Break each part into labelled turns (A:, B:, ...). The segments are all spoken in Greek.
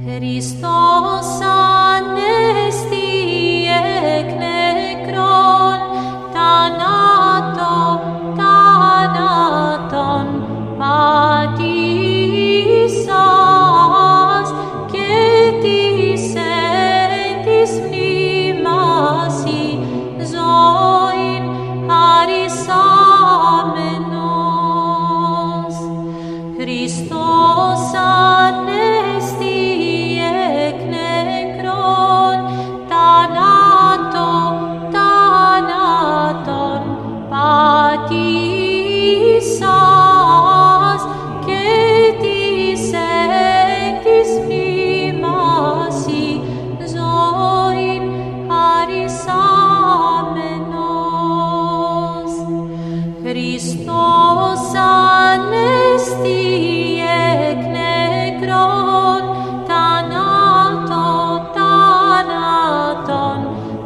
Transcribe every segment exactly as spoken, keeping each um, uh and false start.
A: Χριστός ανέστη εκ νεκρών, θανάτω, θάνατον πατήσας και της εν της μνήμασι ζωήν χαρισάμενος. Χριστός ανέστη εκ νεκρών, θανάτω, θάνατον πατήσας και της εν της μνήμασι ζωήν χαρισάμενος. Χριστός ανέστη εκ νεκρών, θανάτω, θάνατον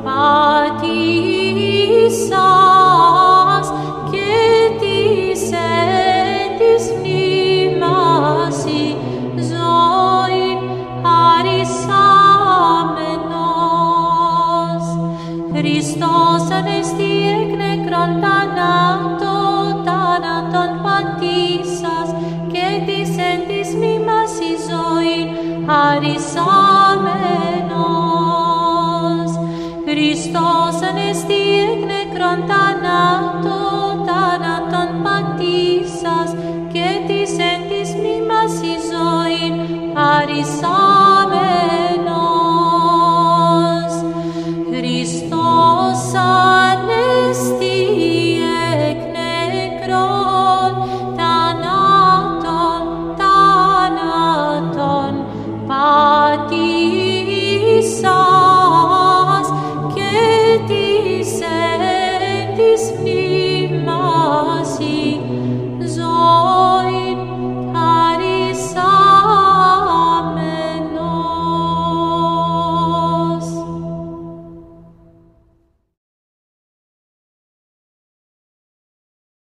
A: πατήσας και της εν της μνήμασι ζωήν χαρισάμενος. Χριστός ανέστη εκ νεκρών, θανάτω, θάνατον πατήσας και της εν της μνήμασι ζωήν χαρισάμενος. Χριστός ανέστη εκ νεκρών, θανάτω, θάνατον πατήσας και της εν της μνήμασι ζωήν χαρισάμενος.